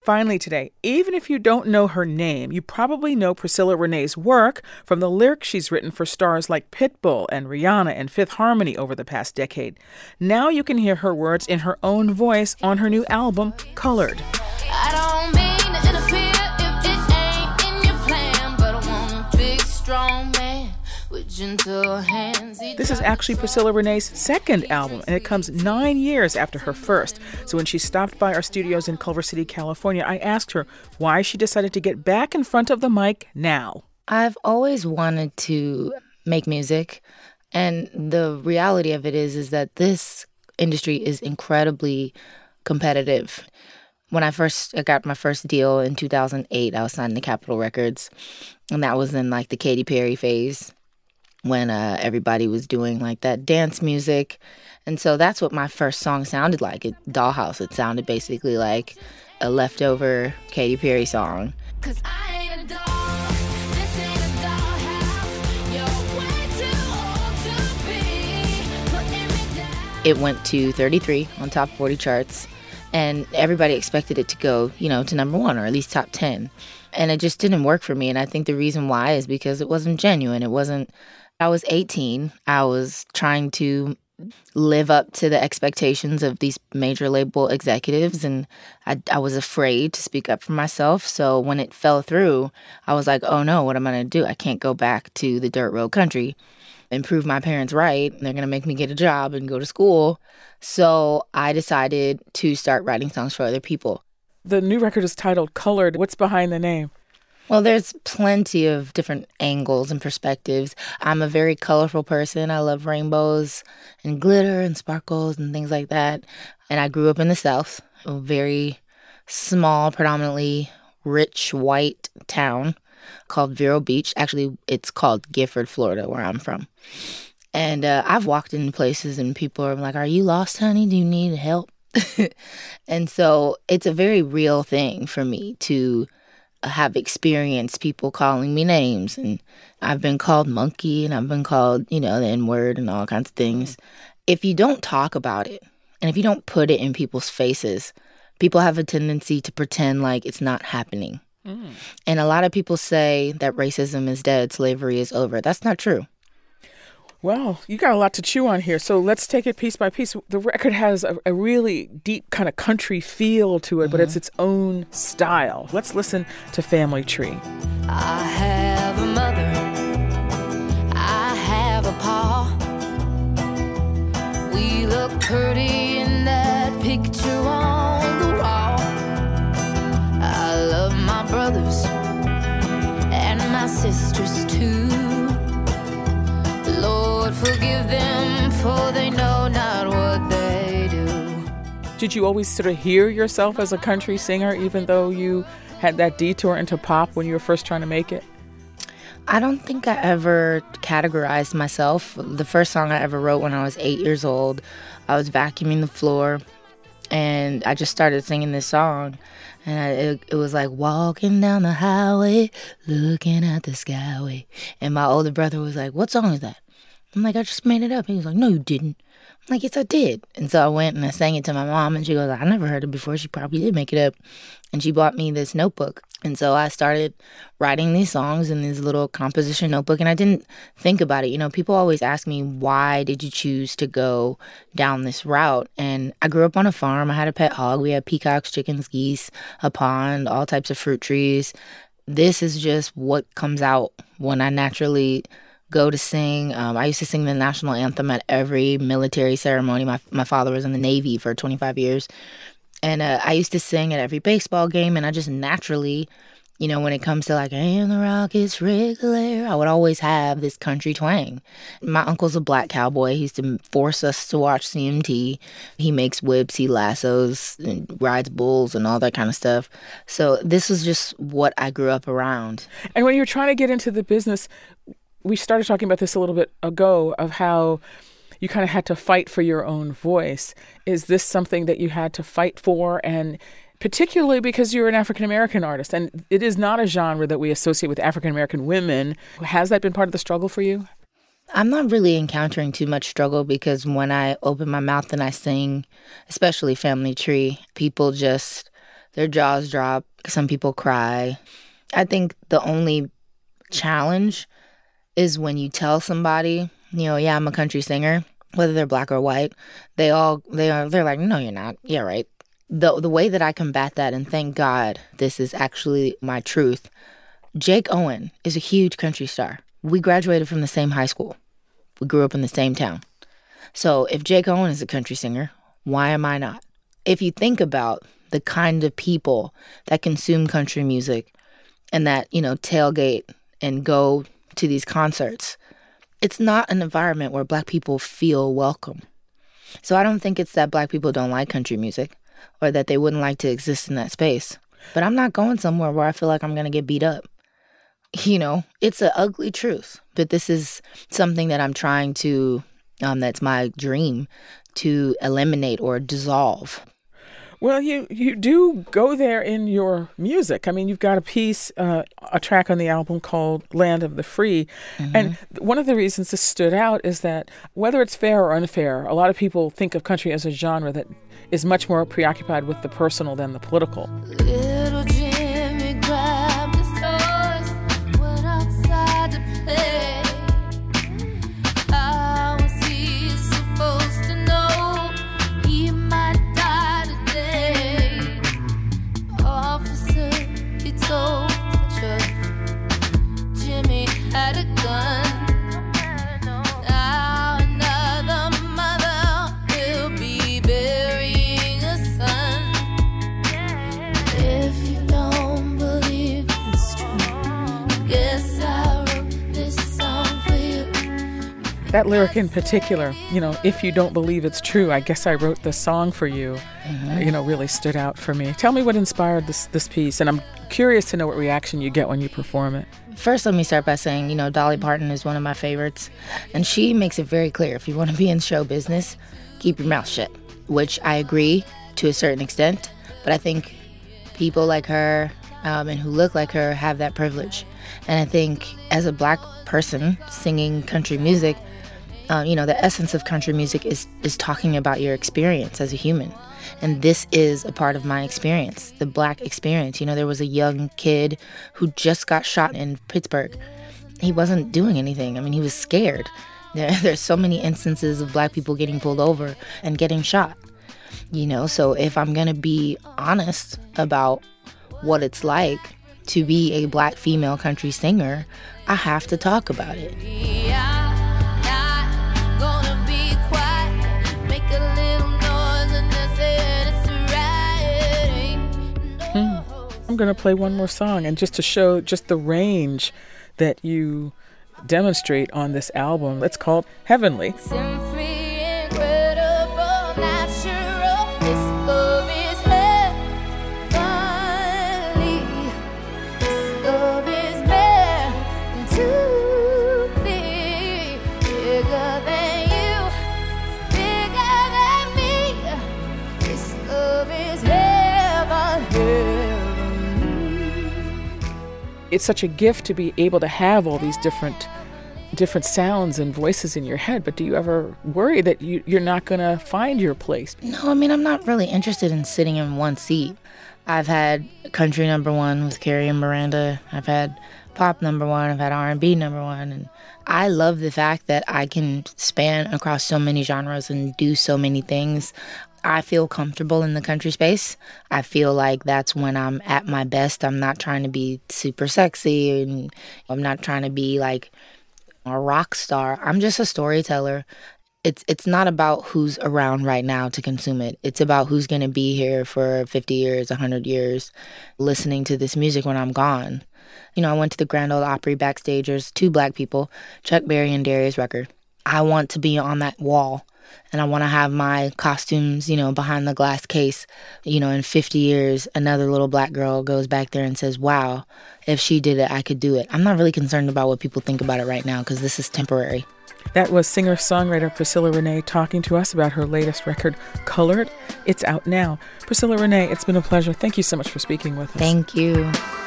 Finally today, even if you don't know her name, you probably know Priscilla Renee's work from the lyrics she's written for stars like Pitbull and Rihanna and Fifth Harmony over the past decade. Now you can hear her words in her own voice on her new album, Colored. I don't mean to interfere if it ain't in your plan, but I want a big, strong man with gentle hands. This is actually Priscilla Renee's second album, and it comes 9 years after her first. So when she stopped by our studios in Culver City, California, I asked her why she decided to get back in front of the mic now. I've always wanted to make music, and the reality of it is that this industry is incredibly competitive. When I got my first deal in 2008, I was signed to Capitol Records, and that was in like the Katy Perry phase when everybody was doing like that dance music. And so that's what my first song sounded like, Dollhouse. It sounded basically like a leftover Katy Perry song. 'Cause I ain't a doll, this ain't a dollhouse, you're way too old to be putting me down. It went to 33 on top 40 charts, and everybody expected it to go, to number 1 or at least top 10. And it just didn't work for me. And I think the reason why is because it wasn't genuine. I was 18. I was trying to live up to the expectations of these major label executives, and I was afraid to speak up for myself. So when it fell through, I was like, oh no, what am I going to do? I can't go back to the dirt road country and prove my parents right. They're going to make me get a job and go to school. So I decided to start writing songs for other people. The new record is titled Colored. What's behind the name? Well, there's plenty of different angles and perspectives. I'm a very colorful person. I love rainbows and glitter and sparkles and things like that. And I grew up in the South, a very small, predominantly rich white town called Vero Beach. Actually, it's called Gifford, Florida, where I'm from. And I've walked in places and people are like, are you lost, honey? Do you need help? And so it's a very real thing for me to have experienced people calling me names. And I've been called monkey and I've been called, the N-word and all kinds of things. If you don't talk about it and if you don't put it in people's faces, people have a tendency to pretend like it's not happening. And a lot of people say that racism is dead, slavery is over. That's not true. Well, you got a lot to chew on here, so let's take it piece by piece. The record has a really deep kind of country feel to it, but it's its own style. Let's listen to Family Tree. I have a mother, I have a pa. We look pretty in that picture on the wall. I love my brothers and my sisters too. Lord, forgive them, for they know not what they do. Did you always sort of hear yourself as a country singer, even though you had that detour into pop when you were first trying to make it? I don't think I ever categorized myself. The first song I ever wrote when I was 8 years old, I was vacuuming the floor, and I just started singing this song. And it was like walking down the highway, looking at the skyway. And my older brother was like, what song is that? I'm like, I just made it up. He was like, no, you didn't. I'm like, yes, I did. And so I went and I sang it to my mom, and she goes, I never heard it before. She probably did make it up. And she bought me this notebook. And so I started writing these songs in this little composition notebook, and I didn't think about it. People always ask me, why did you choose to go down this route? And I grew up on a farm. I had a pet hog. We had peacocks, chickens, geese, a pond, all types of fruit trees. This is just what comes out when I naturally go to sing. I used to sing the national anthem at every military ceremony. My father was in the Navy for 25 years. And I used to sing at every baseball game, and I just naturally, when it comes to like, and the Rockets regular, I would always have this country twang. My uncle's a black cowboy. He used to force us to watch CMT. He makes whips, he lassos, and rides bulls and all that kind of stuff. So this was just what I grew up around. And when you're trying to get into the business, we started talking about this a little bit ago, of how you kind of had to fight for your own voice. Is this something that you had to fight for? And particularly because you're an African-American artist, and it is not a genre that we associate with African-American women. Has that been part of the struggle for you? I'm not really encountering too much struggle, because when I open my mouth and I sing, especially Family Tree, people just, their jaws drop. Some people cry. I think the only challenge is when you tell somebody, yeah, I'm a country singer, whether they're black or white, they're like, no, you're not. Yeah, right. The way that I combat that, and thank God this is actually my truth, Jake Owen is a huge country star. We graduated from the same high school. We grew up in the same town. So if Jake Owen is a country singer, why am I not? If you think about the kind of people that consume country music and that, tailgate and go to these concerts, it's not an environment where Black people feel welcome. So I don't think it's that Black people don't like country music or that they wouldn't like to exist in that space. But I'm not going somewhere where I feel like I'm going to get beat up. It's an ugly truth. But this is something that I'm trying to, that's my dream, to eliminate or dissolve. Well, you do go there in your music. I mean, you've got a piece, a track on the album called Land of the Free. Mm-hmm. And one of the reasons this stood out is that whether it's fair or unfair, a lot of people think of country as a genre that is much more preoccupied with the personal than the political. Little Jimmy grabbed his toys, went outside to play. How was he supposed to know he might die today? Officer, he told the judge, Jimmy had a gun. Now another mother will be burying a son. If you don't believe it's true, guess I wrote this song for you. That lyric in particular, if you don't believe it's true, I guess I wrote the song for you, really stood out for me. Tell me what inspired this piece, and I'm curious to know what reaction you get when you perform it. First, let me start by saying, Dolly Parton is one of my favorites, and she makes it very clear, if you want to be in show business, keep your mouth shut, which I agree to a certain extent, but I think people like her and who look like her have that privilege. And I think as a Black person singing country music, the essence of country music is talking about your experience as a human. And this is a part of my experience, the Black experience. There was a young kid who just got shot in Pittsburgh. He wasn't doing anything. I mean, he was scared. There's so many instances of Black people getting pulled over and getting shot. So if I'm going to be honest about what it's like to be a Black female country singer, I have to talk about it. I'm going to play one more song, and just to show just the range that you demonstrate on this album. It's called Heavenly. Simply incredible, natural, this love is heavenly. This love is meant to be bigger than you, bigger than me. This love is heavenly. It's such a gift to be able to have all these different sounds and voices in your head, but do you ever worry that you're not going to find your place? No, I mean, I'm not really interested in sitting in one seat. I've had country #1 with Carrie and Miranda. I've had pop #1. I've had R&B #1. And I love the fact that I can span across so many genres and do so many things. I feel comfortable in the country space. I feel like that's when I'm at my best. I'm not trying to be super sexy, and I'm not trying to be like a rock star. I'm just a storyteller. It's not about who's around right now to consume it. It's about who's going to be here for 50 years, 100 years, listening to this music when I'm gone. I went to the Grand Ole Opry backstage. There's 2 Black people, Chuck Berry and Darius Rucker. I want to be on that wall. And I want to have my costumes, behind the glass case. In 50 years, another little Black girl goes back there and says, wow, if she did it, I could do it. I'm not really concerned about what people think about it right now because this is temporary. That was singer-songwriter Priscilla Renee talking to us about her latest record, Colored. It's out now. Priscilla Renee, it's been a pleasure. Thank you so much for speaking with us. Thank you.